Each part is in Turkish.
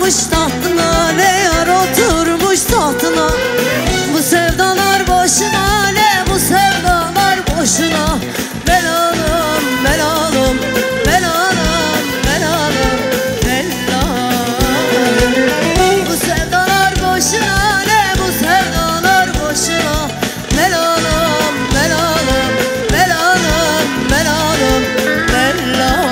oturmuş tahtına, ne yar oturmuş tahtına. Bu sevdalar boşuna, ne bu sevdalar boşuna. Belalım, belalım, belalım, belalım, belalım. Bu sevdalar boşuna, ne bu sevdalar boşuna. Belalım, belalım, belalım, belalım, belalım.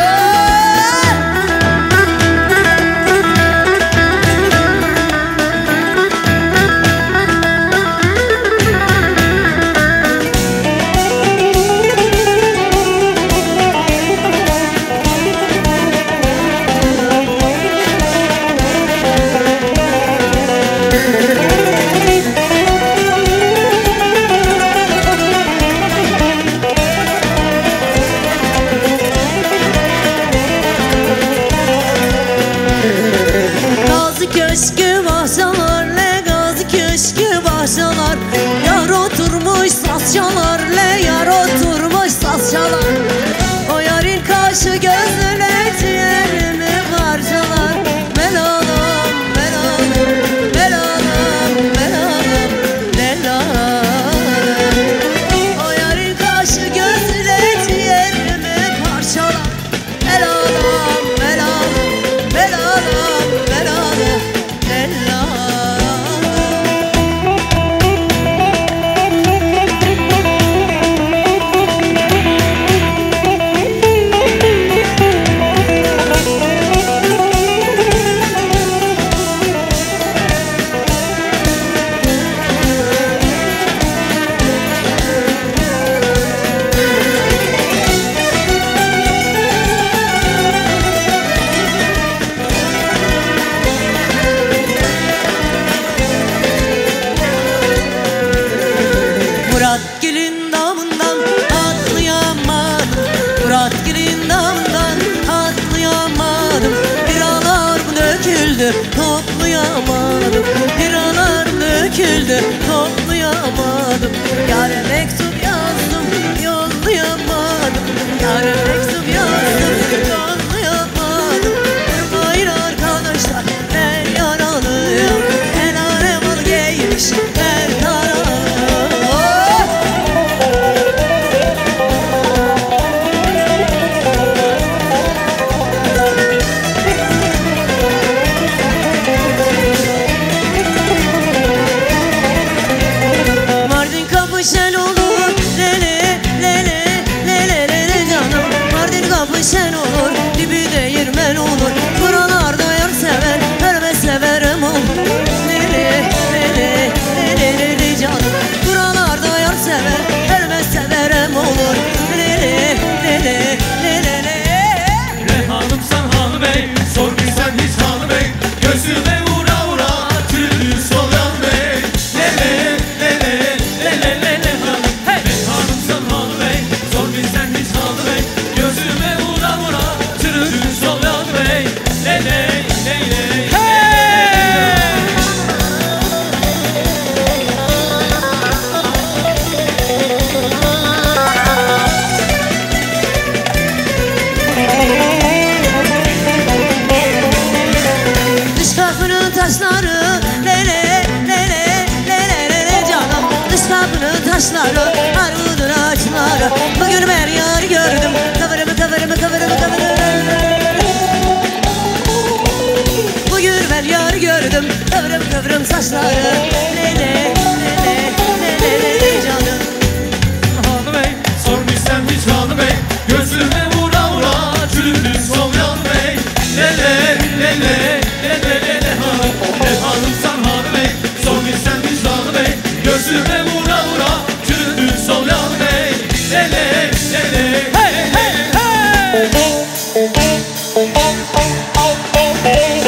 Köşkü bahçalar, le gazi köşkü bahçalar. Yar oturmuş saz çalar, le yar oturmuş saz çalar. O yarın kaşı gözüne ciğerimi parçalar. Belalım, belalım, belalım, belalım, belalım. O yarın kaşı gözüne ciğerimi parçalar. Belalım, belalım, belalım, belalım. Muratgil'in damından atlayamadım, Muratgil'in damından atlayamadım. Biralar döküldü toplayamadım, biralar döküldü toplayamadım. Yâre mektup yazdım yollayamadım, yâre mektup yazdım yollayamadım. Durmayın arkadaşlar, ben yaralıyım, el alem al giymiş her tarafı. Şen olur lele lele lele lele canım. Mardin kapı şen olur, dibi değirmen olur. Buralarda yar sever, verme severim olur. Lele lele lele lele canım. Buralarda yar sever, verme severim olur. Lele lele lele lele. Rehanım sen Hanı Bey, sor bir sen hiç Hanı Bey. Gözüme vura vura, türlü sol yan bey. Lele lele lele lele. Taşları lele lele lele lele canım. Dış kapının taşları, armudun ağaçları. Bugün her yar gördüm, kıvırımı kıvırımı kıvırımı kıvırım. Bugün her yar gördüm, kıvırım kıvırım saçları. Lele lele lele lele canım. Hanı Bey, sor bir sen hiç Hanı Bey. Gözüme vura vura, çürüdü sol yan bey. Lele lele lele lele hanım. Hanım sen Hanı Bey, sor bir sen hiç Hanı Bey. Gözüme vura vura, çürüdü sol yan bey. Lele lele hey hey hey.